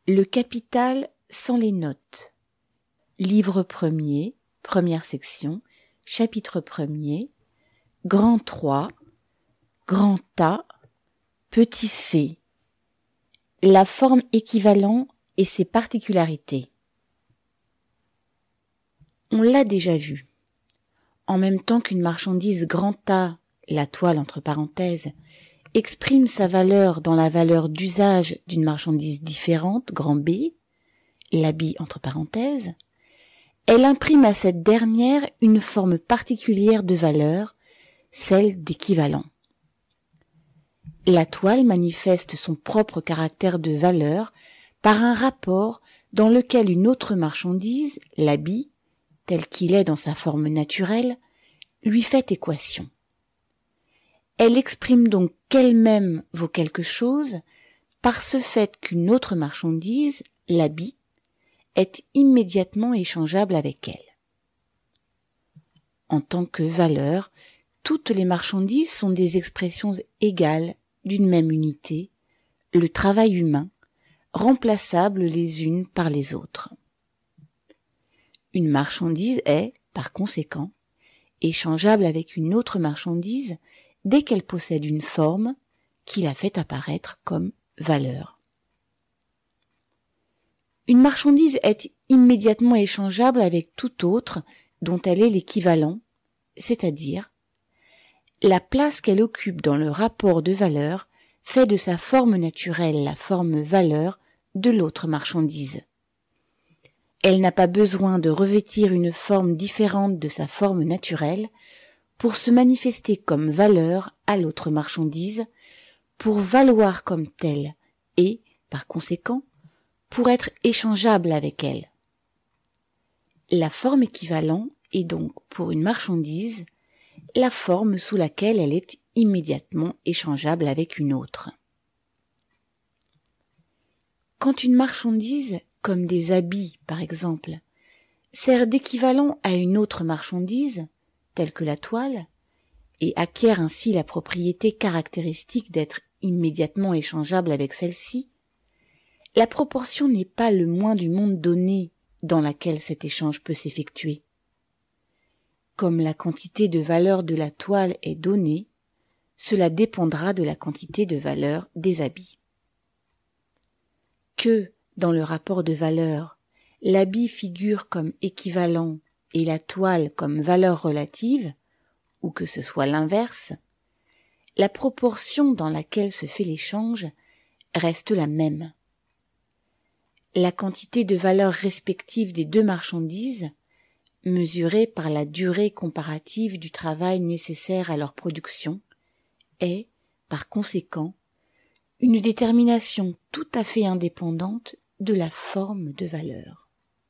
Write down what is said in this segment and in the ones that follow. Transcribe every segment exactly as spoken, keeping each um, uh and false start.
Le capital sans les notes. Livre premier, première section, chapitre premier, grand trois, grand A, petit c. La forme équivalent et ses particularités. On l'a déjà vu. En même temps qu'une marchandise grand A, la toile entre parenthèses, exprime sa valeur dans la valeur d'usage d'une marchandise différente, grand B, l'habit entre parenthèses, elle imprime à cette dernière une forme particulière de valeur, celle d'équivalent. La toile manifeste son propre caractère de valeur par un rapport dans lequel une autre marchandise, l'habit, tel qu'il est dans sa forme naturelle, lui fait équation. Elle exprime donc qu'elle-même vaut quelque chose par ce fait qu'une autre marchandise, l'habit, est immédiatement échangeable avec elle. En tant que valeur, toutes les marchandises sont des expressions égales d'une même unité, le travail humain, remplaçables les unes par les autres. Une marchandise est, par conséquent, échangeable avec une autre marchandise dès qu'elle possède une forme qui la fait apparaître comme valeur. Une marchandise est immédiatement échangeable avec toute autre dont elle est l'équivalent, c'est-à-dire la place qu'elle occupe dans le rapport de valeur fait de sa forme naturelle la forme valeur de l'autre marchandise. Elle n'a pas besoin de revêtir une forme différente de sa forme naturelle pour se manifester comme valeur à l'autre marchandise, pour valoir comme telle et, par conséquent, pour être échangeable avec elle. La forme équivalent est donc, pour une marchandise, la forme sous laquelle elle est immédiatement échangeable avec une autre. Quand une marchandise, comme des habits par exemple, sert d'équivalent à une autre marchandise, telle que la toile, et acquiert ainsi la propriété caractéristique d'être immédiatement échangeable avec celle-ci, la proportion n'est pas le moins du monde donnée dans laquelle cet échange peut s'effectuer. Comme la quantité de valeur de la toile est donnée, cela dépendra de la quantité de valeur des habits. Que, dans le rapport de valeur, l'habit figure comme équivalent et la toile comme valeur relative, ou que ce soit l'inverse, la proportion dans laquelle se fait l'échange reste la même. La quantité de valeur respective des deux marchandises, mesurée par la durée comparative du travail nécessaire à leur production, est, par conséquent, une détermination tout à fait indépendante de la forme de valeur.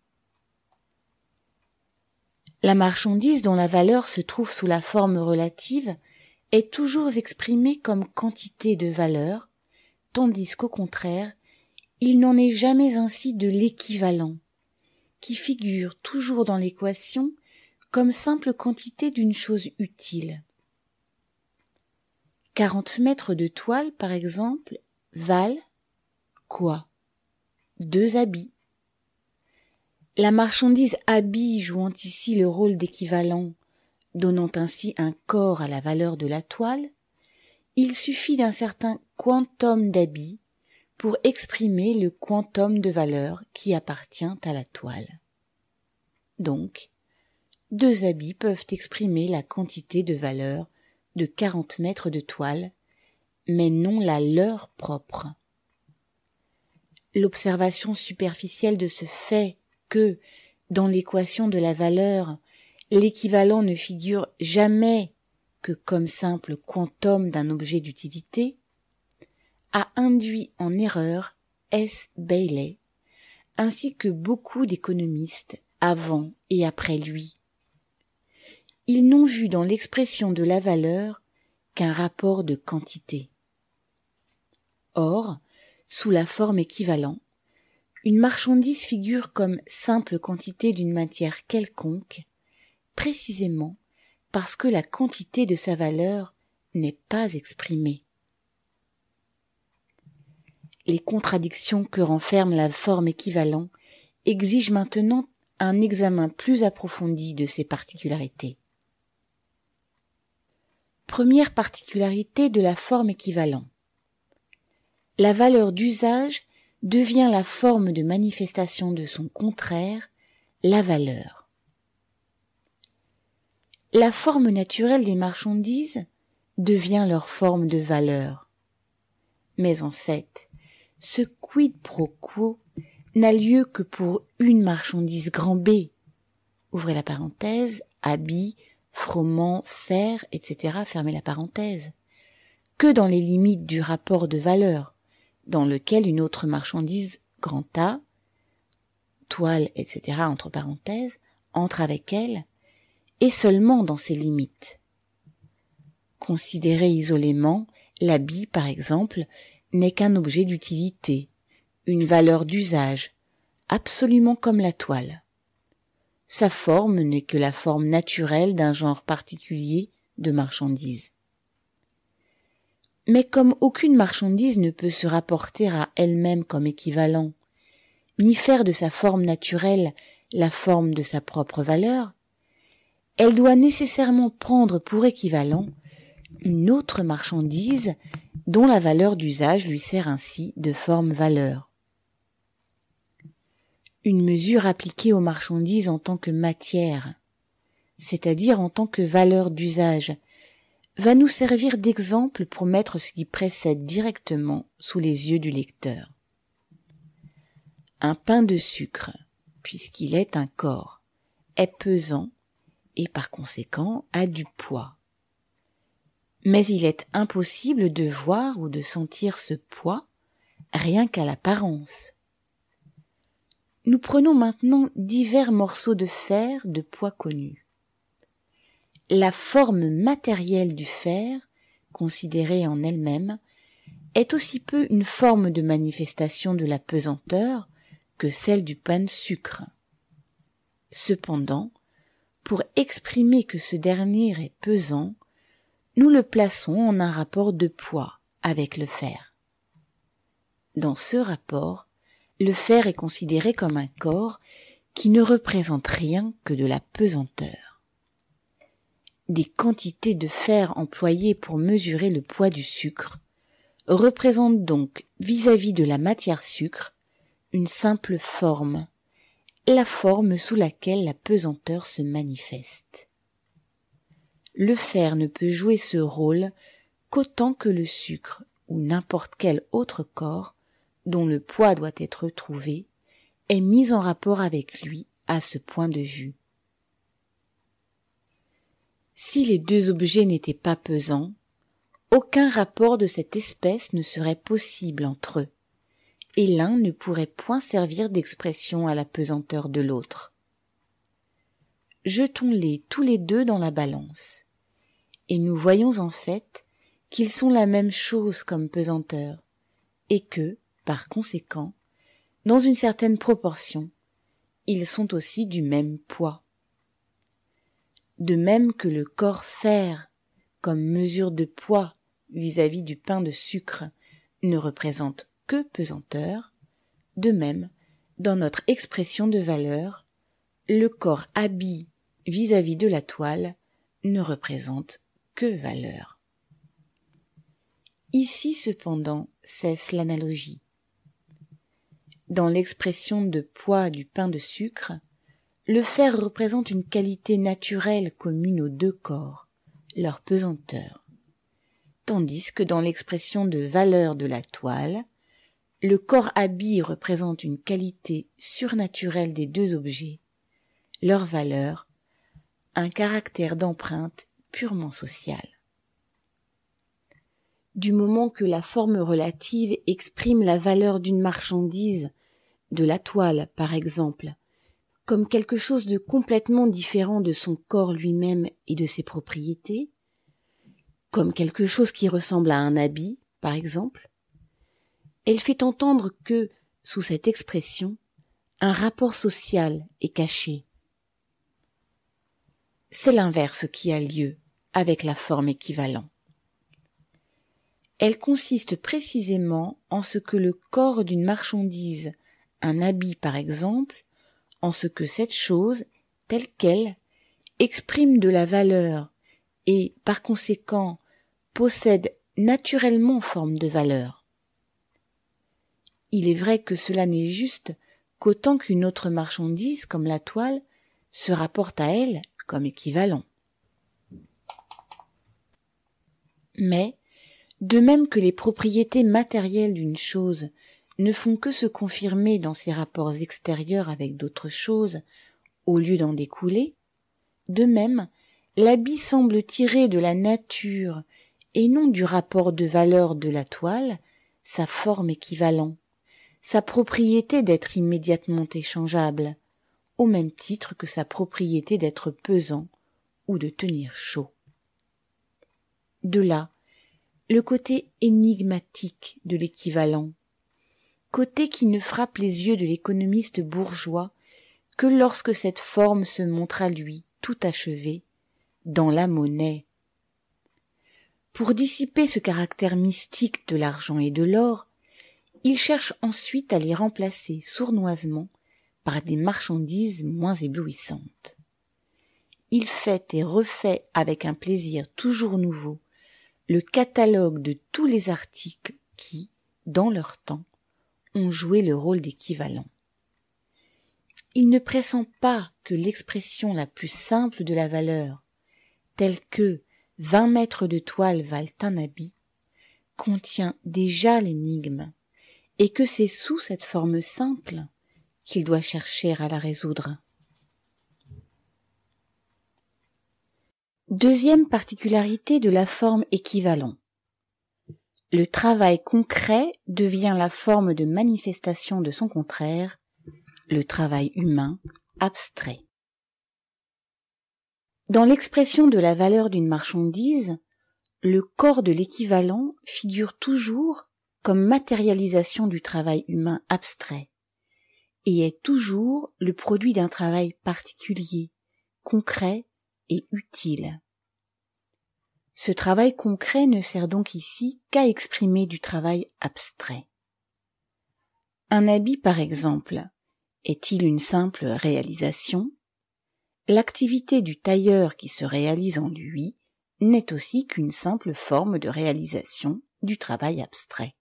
La marchandise dont la valeur se trouve sous la forme relative est toujours exprimée comme quantité de valeur, tandis qu'au contraire, il n'en est jamais ainsi de l'équivalent, qui figure toujours dans l'équation comme simple quantité d'une chose utile. quarante mètres de toile, par exemple, valent quoi? Deux habits. La marchandise habit jouant ici le rôle d'équivalent, donnant ainsi un corps à la valeur de la toile, il suffit d'un certain quantum d'habits pour exprimer le quantum de valeur qui appartient à la toile. Donc, deux habits peuvent exprimer la quantité de valeur de quarante mètres de toile, mais non la leur propre. L'observation superficielle de ce fait que, dans l'équation de la valeur, l'équivalent ne figure jamais que comme simple quantum d'un objet d'utilité, a induit en erreur S. Bailey, ainsi que beaucoup d'économistes avant et après lui. Ils n'ont vu dans l'expression de la valeur qu'un rapport de quantité. Or, sous la forme équivalent, une marchandise figure comme simple quantité d'une matière quelconque, précisément parce que la quantité de sa valeur n'est pas exprimée. les contradictions que renferme la forme équivalent exigent maintenant un examen plus approfondi de ces particularités. Première particularité de la forme équivalent. La valeur d'usage devient la forme de manifestation de son contraire, la valeur. La forme naturelle des marchandises devient leur forme de valeur. Mais en fait, ce quid pro quo n'a lieu que pour une marchandise grand B, ouvrez la parenthèse, habits, froment, fer, et cetera, fermez la parenthèse, que dans les limites du rapport de valeur, dans lequel une autre marchandise grand A, toile, et cetera, entre parenthèses, entre avec elle, et seulement dans ces limites. Considéré isolément, l'habit, par exemple, n'est qu'un objet d'utilité, une valeur d'usage, absolument comme la toile. Sa forme n'est que la forme naturelle d'un genre particulier de marchandise. Mais comme aucune marchandise ne peut se rapporter à elle-même comme équivalent, ni faire de sa forme naturelle la forme de sa propre valeur, elle doit nécessairement prendre pour équivalent une autre marchandise dont la valeur d'usage lui sert ainsi de forme-valeur. Une mesure appliquée aux marchandises en tant que matière, c'est-à-dire en tant que valeur d'usage, va nous servir d'exemple pour mettre ce qui précède directement sous les yeux du lecteur. Un pain de sucre, puisqu'il est un corps, est pesant et par conséquent a du poids. Mais il est impossible de voir ou de sentir ce poids rien qu'à l'apparence. Nous prenons maintenant divers morceaux de fer de poids connus. La forme matérielle du fer, considérée en elle-même, est aussi peu une forme de manifestation de la pesanteur que celle du pain de sucre. Cependant, pour exprimer que ce dernier est pesant, nous le plaçons en un rapport de poids avec le fer. Dans ce rapport, le fer est considéré comme un corps qui ne représente rien que de la pesanteur. Des quantités de fer employées pour mesurer le poids du sucre représentent donc vis-à-vis de la matière sucre une simple forme, la forme sous laquelle la pesanteur se manifeste. Le fer ne peut jouer ce rôle qu'autant que le sucre ou n'importe quel autre corps dont le poids doit être trouvé est mis en rapport avec lui à ce point de vue. Si les deux objets n'étaient pas pesants, aucun rapport de cette espèce ne serait possible entre eux, et l'un ne pourrait point servir d'expression à la pesanteur de l'autre. Jetons-les tous les deux dans la balance, et nous voyons en fait qu'ils sont la même chose comme pesanteur, et que, par conséquent, dans une certaine proportion, ils sont aussi du même poids. De même que le corps fer, comme mesure de poids vis-à-vis du pain de sucre, ne représente que pesanteur, de même, dans notre expression de valeur, le corps habit vis-à-vis de la toile ne représente que valeur. Ici cependant cesse l'analogie. Dans l'expression de poids du pain de sucre, le fer représente une qualité naturelle commune aux deux corps, leur pesanteur, tandis que dans l'expression de valeur de la toile, le corps habit représente une qualité surnaturelle des deux objets, leur valeur, un caractère d'empreinte purement social. Du moment que la forme relative exprime la valeur d'une marchandise, de la toile par exemple, comme quelque chose de complètement différent de son corps lui-même et de ses propriétés, comme quelque chose qui ressemble à un habit, par exemple, elle fait entendre que, sous cette expression, un rapport social est caché. C'est l'inverse qui a lieu avec la forme équivalent. Elle consiste précisément en ce que le corps d'une marchandise, un habit par exemple, en ce que cette chose, telle qu'elle, exprime de la valeur et, par conséquent, possède naturellement forme de valeur. Il est vrai que cela n'est juste qu'autant qu'une autre marchandise, comme la toile, se rapporte à elle comme équivalent. Mais, de même que les propriétés matérielles d'une chose ne font que se confirmer dans ses rapports extérieurs avec d'autres choses, au lieu d'en découler, de même, l'habit semble tirer de la nature et non du rapport de valeur de la toile sa forme équivalent, sa propriété d'être immédiatement échangeable, au même titre que sa propriété d'être pesant ou de tenir chaud. De là, le côté énigmatique de l'équivalent, côté qui ne frappe les yeux de l'économiste bourgeois que lorsque cette forme se montre à lui tout achevée dans la monnaie. Pour dissiper ce caractère mystique de l'argent et de l'or, il cherche ensuite à les remplacer sournoisement par des marchandises moins éblouissantes. Il fait et refait avec un plaisir toujours nouveau le catalogue de tous les articles qui, dans leur temps, ont joué le rôle d'équivalent. Il ne pressent pas que l'expression la plus simple de la valeur, telle que vingt mètres de toile valent un habit, contient déjà l'énigme, et que c'est sous cette forme simple qu'il doit chercher à la résoudre. Deuxième particularité de la forme équivalent. Le travail concret devient la forme de manifestation de son contraire, le travail humain abstrait. Dans l'expression de la valeur d'une marchandise, le corps de l'équivalent figure toujours comme matérialisation du travail humain abstrait et est toujours le produit d'un travail particulier, concret et utile. Ce travail concret ne sert donc ici qu'à exprimer du travail abstrait. Un habit, par exemple, est-il une simple réalisation ? L'activité du tailleur qui se réalise en lui n'est aussi qu'une simple forme de réalisation du travail abstrait.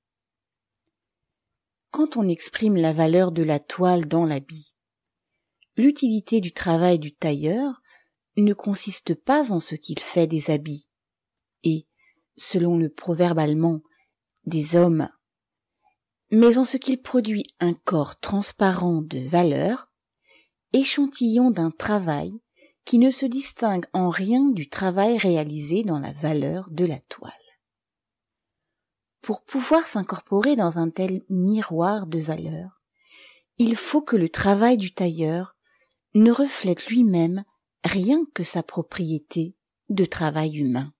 Quand on exprime la valeur de la toile dans l'habit, l'utilité du travail du tailleur ne consiste pas en ce qu'il fait des habits, et, selon le proverbe allemand, des hommes, mais en ce qu'il produit un corps transparent de valeur, échantillon d'un travail qui ne se distingue en rien du travail réalisé dans la valeur de la toile. Pour pouvoir s'incorporer dans un tel miroir de valeur, il faut que le travail du tailleur ne reflète lui-même rien que sa propriété de travail humain.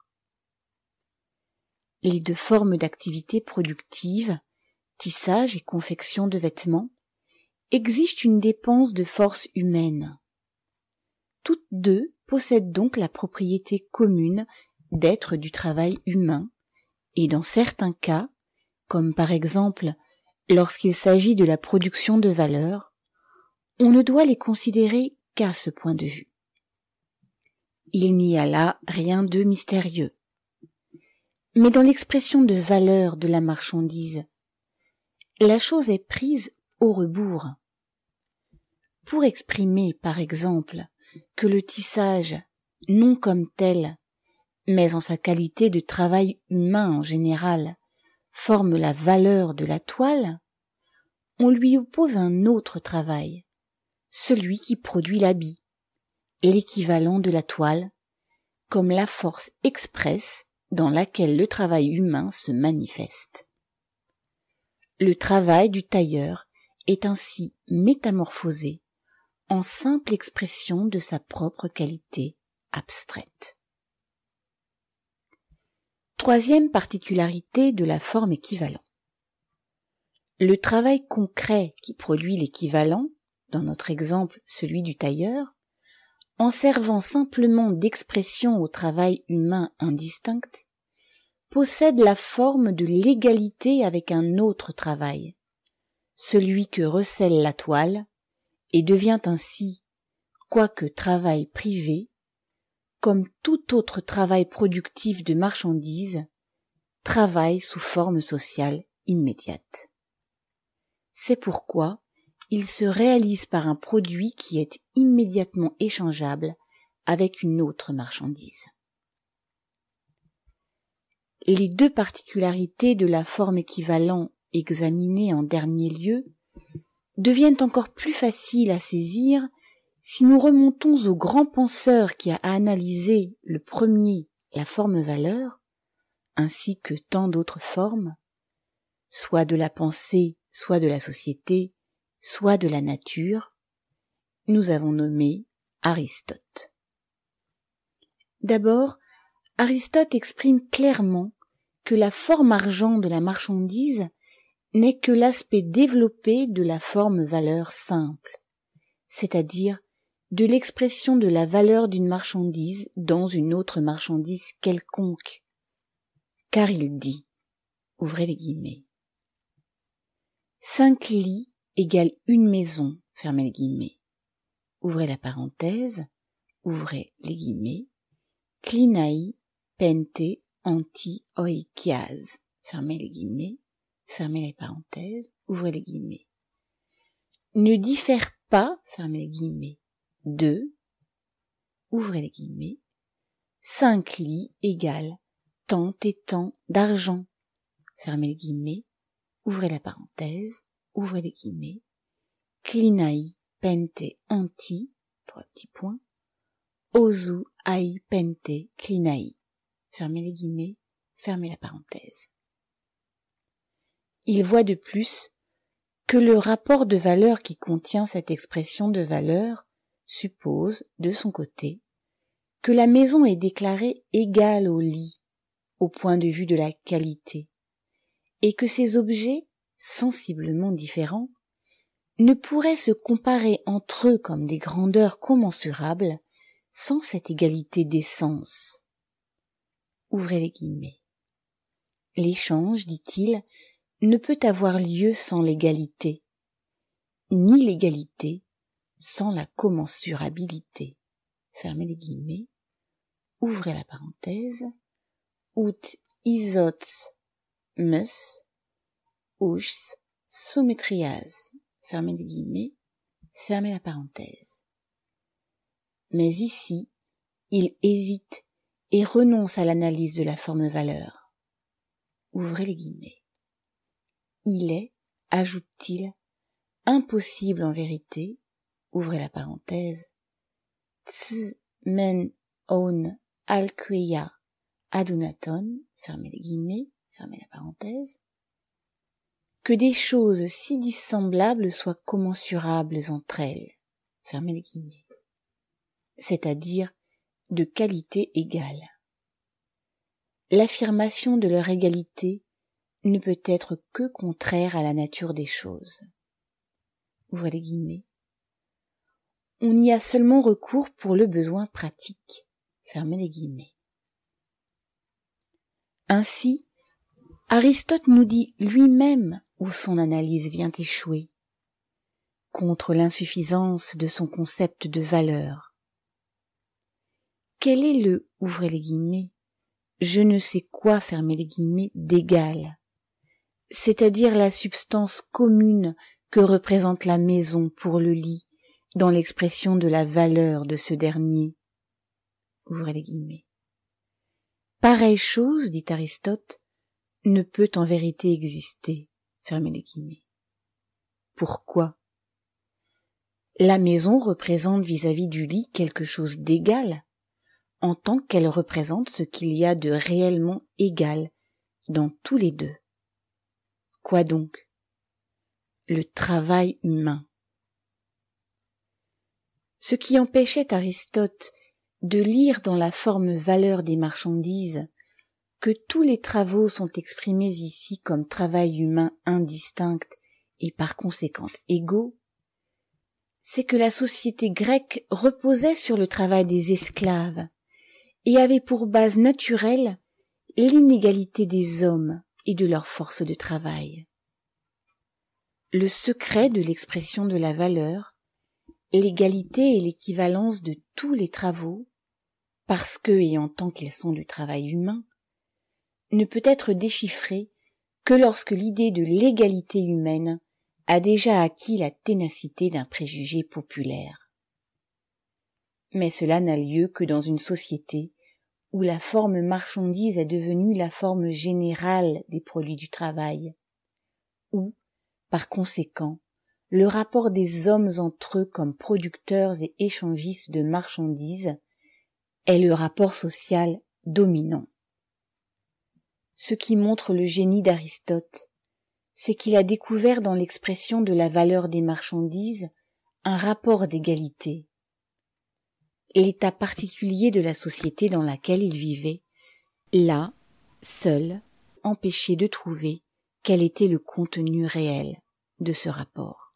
Les deux formes d'activité productive, tissage et confection de vêtements, exigent une dépense de force humaine. Toutes deux possèdent donc la propriété commune d'être du travail humain, et dans certains cas, comme par exemple lorsqu'il s'agit de la production de valeur, on ne doit les considérer qu'à ce point de vue. Il n'y a là rien de mystérieux. Mais dans l'expression de valeur de la marchandise, la chose est prise au rebours. Pour exprimer, par exemple, que le tissage, non comme tel, mais en sa qualité de travail humain en général, forme la valeur de la toile, on lui oppose un autre travail, celui qui produit l'habit, l'équivalent de la toile, comme la force expresse dans laquelle le travail humain se manifeste. Le travail du tailleur est ainsi métamorphosé en simple expression de sa propre qualité abstraite. Troisième particularité de la forme équivalent. Le travail concret qui produit l'équivalent, dans notre exemple celui du tailleur, en servant simplement d'expression au travail humain indistinct, possède la forme de l'égalité avec un autre travail, celui que recèle la toile, et devient ainsi, quoique travail privé, comme tout autre travail productif de marchandises, travail sous forme sociale immédiate. C'est pourquoi il se réalise par un produit qui est immédiatement échangeable avec une autre marchandise. Les deux particularités de la forme équivalent examinées en dernier lieu deviennent encore plus faciles à saisir si nous remontons au grand penseur qui a analysé le premier la forme-valeur, ainsi que tant d'autres formes, soit de la pensée, soit de la société, soit de la nature, nous avons nommé Aristote. D'abord, Aristote exprime clairement que la forme argent de la marchandise n'est que l'aspect développé de la forme-valeur simple, c'est-à-dire de l'expression de la valeur d'une marchandise dans une autre marchandise quelconque. Car il dit, ouvrez les guillemets, cinq lits égale une maison, fermez les guillemets, ouvrez la parenthèse, ouvrez les guillemets, klinai pente anti oikias, fermez les guillemets, fermez les parenthèses, ouvrez les guillemets, ne diffère pas, fermez les guillemets, de, ouvrez les guillemets, cinq lits égale tant et tant d'argent, fermez les guillemets, ouvrez la parenthèse, ouvrez les guillemets, klinai pente anti, trois petits points, ozu ai pente klinai, fermez les guillemets, fermez la parenthèse. Il voit de plus que le rapport de valeur qui contient cette expression de valeur suppose, de son côté, que la maison est déclarée égale au lit, au point de vue de la qualité, et que ces objets, sensiblement différents, ne pourraient se comparer entre eux comme des grandeurs commensurables sans cette égalité d'essence. Ouvrez les guillemets. L'échange, dit-il, ne peut avoir lieu sans l'égalité, ni l'égalité sans la commensurabilité. Fermez les guillemets, ouvrez la parenthèse, ut isots mus, us symmetrias, fermez les guillemets, fermez la parenthèse. Mais ici, il hésite et renonce à l'analyse de la forme-valeur. Ouvrez les guillemets. Il est, ajoute-t-il, impossible en vérité, ouvrez la parenthèse, ts men on alqueia adunaton, fermez les guillemets, fermez la parenthèse, que des choses si dissemblables soient commensurables entre elles, fermez les guillemets, c'est-à-dire de qualité égale. L'affirmation de leur égalité ne peut être que contraire à la nature des choses. Ouvrez les guillemets. On y a seulement recours pour le besoin pratique. Fermez les guillemets. Ainsi, Aristote nous dit lui-même où son analyse vient échouer, contre l'insuffisance de son concept de valeur. Quel est le, ouvrez les guillemets, je ne sais quoi, fermez les guillemets, d'égal, c'est-à-dire la substance commune que représente la maison pour le lit, dans l'expression de la valeur de ce dernier. Ouvrez les guillemets. Pareille chose, dit Aristote, ne peut en vérité exister. Fermez les guillemets. Pourquoi? La maison représente vis-à-vis du lit quelque chose d'égal, en tant qu'elle représente ce qu'il y a de réellement égal dans tous les deux. Quoi donc? Le travail humain. Ce qui empêchait Aristote de lire dans la forme-valeur des marchandises que tous les travaux sont exprimés ici comme travail humain indistinct et par conséquent égaux, c'est que la société grecque reposait sur le travail des esclaves et avait pour base naturelle l'inégalité des hommes et de leur force de travail. Le secret de l'expression de la valeur, l'égalité et l'équivalence de tous les travaux, parce que et en tant qu'ils sont du travail humain, ne peut être déchiffré que lorsque l'idée de l'égalité humaine a déjà acquis la ténacité d'un préjugé populaire. Mais cela n'a lieu que dans une société où la forme marchandise est devenue la forme générale des produits du travail, où, par conséquent, le rapport des hommes entre eux comme producteurs et échangistes de marchandises est le rapport social dominant. Ce qui montre le génie d'Aristote, c'est qu'il a découvert dans l'expression de la valeur des marchandises un rapport d'égalité. L'état particulier de la société dans laquelle il vivait l'a, seul, empêché de trouver quel était le contenu réel de ce rapport.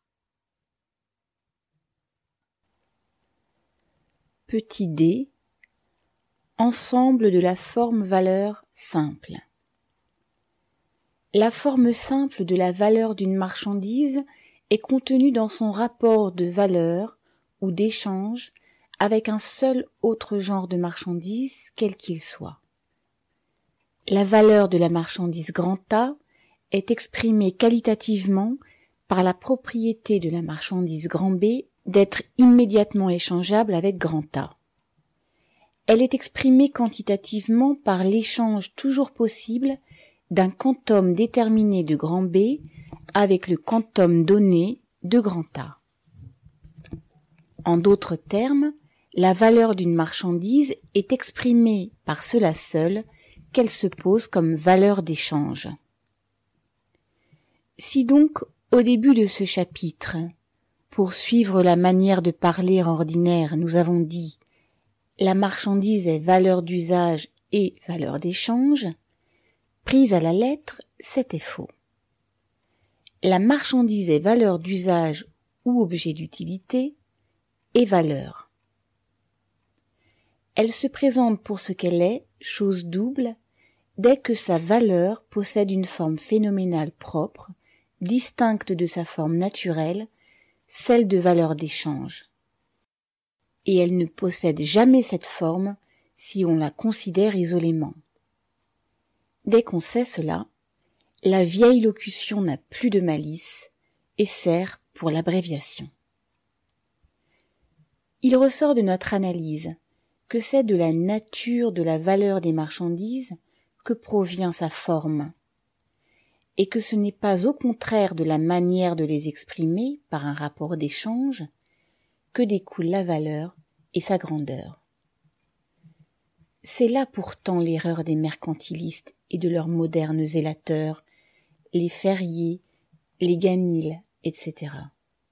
Petit d, ensemble de la forme-valeur simple. La forme simple de la valeur d'une marchandise est contenue dans son rapport de valeur ou d'échange avec un seul autre genre de marchandise, quel qu'il soit. La valeur de la marchandise grand A est exprimée qualitativement par la propriété de la marchandise grand B d'être immédiatement échangeable avec grand A. Elle est exprimée quantitativement par l'échange toujours possible d'un quantum déterminé de grand B avec le quantum donné de grand A. En d'autres termes, la valeur d'une marchandise est exprimée par cela seul qu'elle se pose comme valeur d'échange. Si donc, au début de ce chapitre, pour suivre la manière de parler ordinaire, nous avons dit « la marchandise est valeur d'usage et valeur d'échange », prise à la lettre, c'était faux. La marchandise est valeur d'usage ou objet d'utilité et valeur. Elle se présente pour ce qu'elle est, chose double, dès que sa valeur possède une forme phénoménale propre, distincte de sa forme naturelle, celle de valeur d'échange. Et elle ne possède jamais cette forme si on la considère isolément. Dès qu'on sait cela, la vieille locution n'a plus de malice et sert pour l'abréviation. Il ressort de notre analyse que c'est de la nature de la valeur des marchandises que provient sa forme, et que ce n'est pas au contraire de la manière de les exprimer par un rapport d'échange que découle la valeur et sa grandeur. C'est là pourtant l'erreur des mercantilistes et de leurs modernes zélateurs, les Ferrier, les Ganil, et cetera.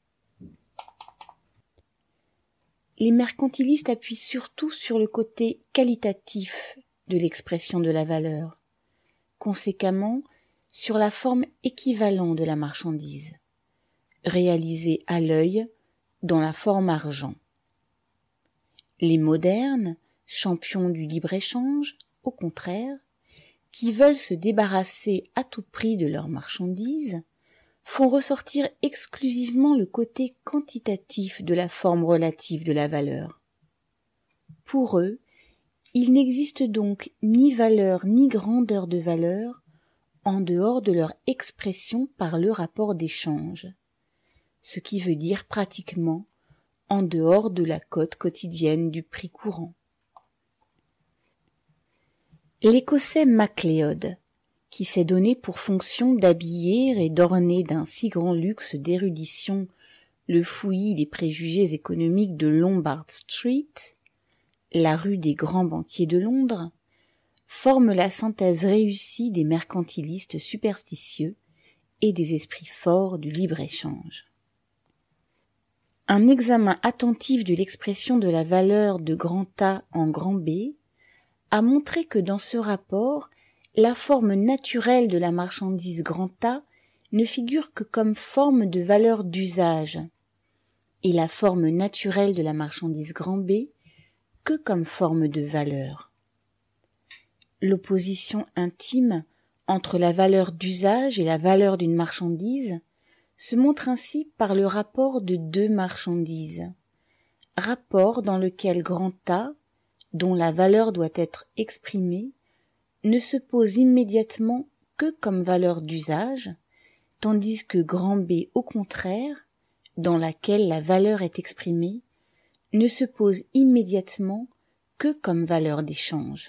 Les mercantilistes appuient surtout sur le côté qualitatif de l'expression de la valeur, conséquemment sur la forme équivalente de la marchandise, réalisée à l'œil dans la forme argent. Les modernes, champions du libre-échange, au contraire, qui veulent se débarrasser à tout prix de leurs marchandises, font ressortir exclusivement le côté quantitatif de la forme relative de la valeur. Pour eux, il n'existe donc ni valeur ni grandeur de valeur en dehors de leur expression par le rapport d'échange, ce qui veut dire pratiquement en dehors de la cote quotidienne du prix courant. L'Écossais MacLeod, qui s'est donné pour fonction d'habiller et d'orner d'un si grand luxe d'érudition le fouillis des préjugés économiques de Lombard Street, la rue des grands banquiers de Londres, forme la synthèse réussie des mercantilistes superstitieux et des esprits forts du libre-échange. Un examen attentif de l'expression de la valeur de grand A en grand B a montré que dans ce rapport, la forme naturelle de la marchandise grand A ne figure que comme forme de valeur d'usage, et la forme naturelle de la marchandise grand B que comme forme de valeur. L'opposition intime entre la valeur d'usage et la valeur d'une marchandise se montre ainsi par le rapport de deux marchandises, rapport dans lequel grand A, dont la valeur doit être exprimée, ne se pose immédiatement que comme valeur d'usage, tandis que grand B, au contraire, dans laquelle la valeur est exprimée, ne se pose immédiatement que comme valeur d'échange.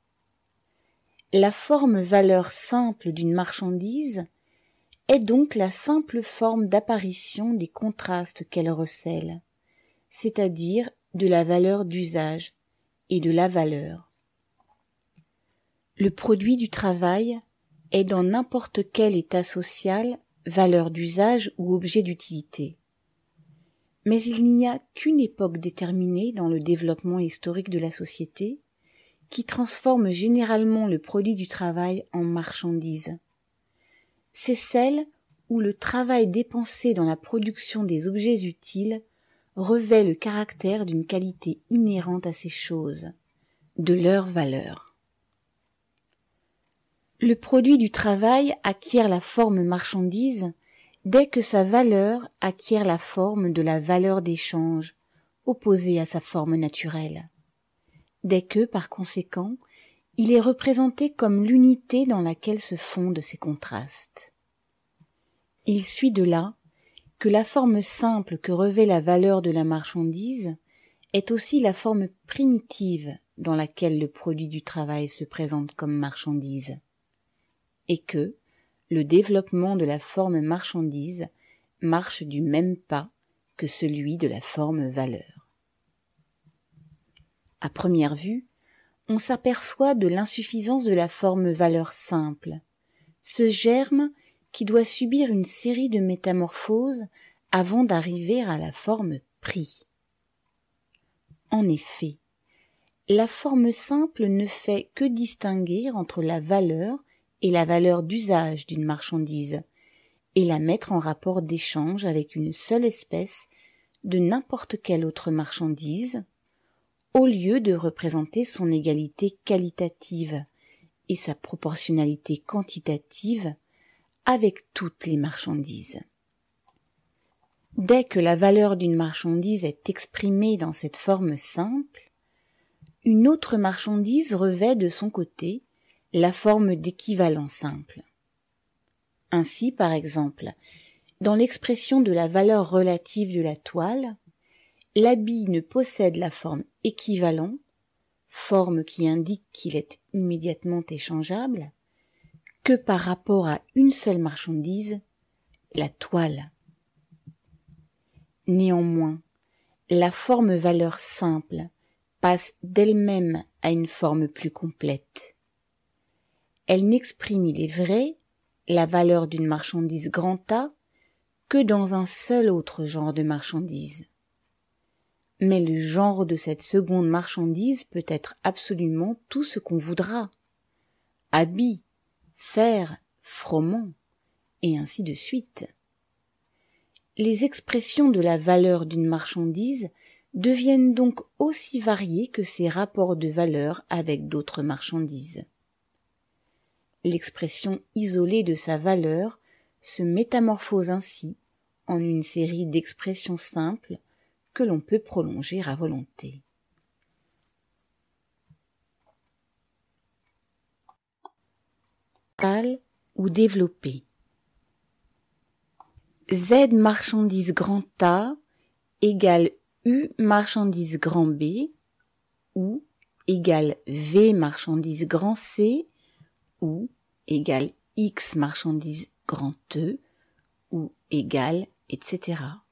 La forme valeur simple d'une marchandise est donc la simple forme d'apparition des contrastes qu'elle recèle, c'est-à-dire de la valeur d'usage et de la valeur. Le produit du travail est dans n'importe quel état social valeur d'usage ou objet d'utilité. Mais il n'y a qu'une époque déterminée dans le développement historique de la société qui transforme généralement le produit du travail en marchandise. C'est celle où le travail dépensé dans la production des objets utiles revêt le caractère d'une qualité inhérente à ces choses, de leur valeur. Le produit du travail acquiert la forme marchandise dès que sa valeur acquiert la forme de la valeur d'échange, opposée à sa forme naturelle. Dès que, par conséquent, il est représenté comme l'unité dans laquelle se fondent ces contrastes. Il suit de là que la forme simple que revêt la valeur de la marchandise est aussi la forme primitive dans laquelle le produit du travail se présente comme marchandise, et que le développement de la forme marchandise marche du même pas que celui de la forme valeur. À première vue, on s'aperçoit de l'insuffisance de la forme valeur simple, ce germe qui doit subir une série de métamorphoses avant d'arriver à la forme prix. En effet, la forme simple ne fait que distinguer entre la valeur et la valeur d'usage d'une marchandise, et la mettre en rapport d'échange avec une seule espèce de n'importe quelle autre marchandise, au lieu de représenter son égalité qualitative et sa proportionnalité quantitative avec toutes les marchandises. Dès que la valeur d'une marchandise est exprimée dans cette forme simple, une autre marchandise revêt de son côté la forme d'équivalent simple. Ainsi, par exemple, dans l'expression de la valeur relative de la toile, l'habit ne possède la forme équivalent, forme qui indique qu'il est immédiatement échangeable, que par rapport à une seule marchandise, la toile. Néanmoins, la forme valeur simple passe d'elle-même à une forme plus complète. Elle n'exprime, il est vrai, la valeur d'une marchandise grand A que dans un seul autre genre de marchandise. Mais le genre de cette seconde marchandise peut être absolument tout ce qu'on voudra. Habits, fer, froment, et ainsi de suite. Les expressions de la valeur d'une marchandise deviennent donc aussi variées que ses rapports de valeur avec d'autres marchandises. L'expression isolée de sa valeur se métamorphose ainsi en une série d'expressions simples que l'on peut prolonger à volonté. Ou développer. Z marchandise grand A égale U marchandise grand B ou égale V marchandise grand C ou égale X marchandise grand E ou égale et cetera.